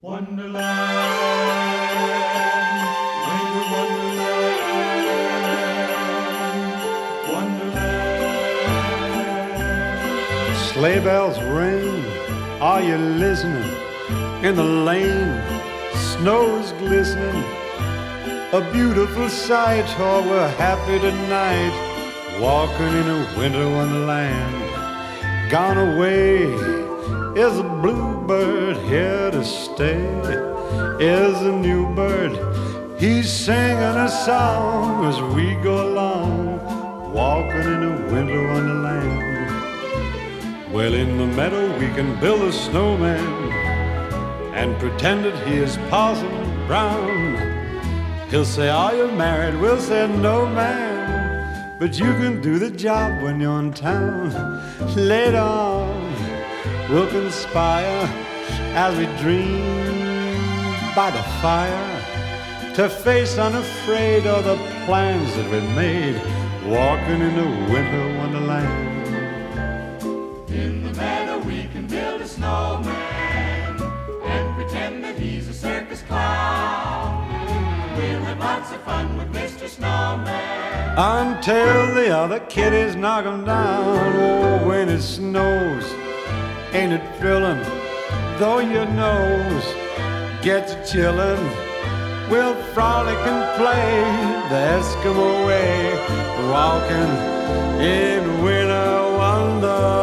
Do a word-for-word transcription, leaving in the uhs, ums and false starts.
Wonderland, winter wonderland, wonderland. Sleigh bells ring, are you listening? In the lane, snow's glistening. A beautiful sight, oh, we're happy tonight, walking in a winter wonderland. Gone away is a bluebird, here to stay is a new bird. He's singing a song as we go along, walking in a winter wonderland. Well, in the meadow we can build a snowman and pretend that he is Parson Brown. He'll say, are you married? We'll say, no, man, but you can do the job when you're in town. Later on, we'll conspire as we dream by the fire to face unafraid all the plans that we made, walking in a winter wonderland. In the meadow we can build a snowman and pretend that he's a circus clown. We'll have lots of fun with Mister Snowman until the other kiddies knock him down. Oh, when it snows, ain't it thrilling? Though your nose gets chillin', we'll frolic and play the Eskimo way, walking in winter wonderland.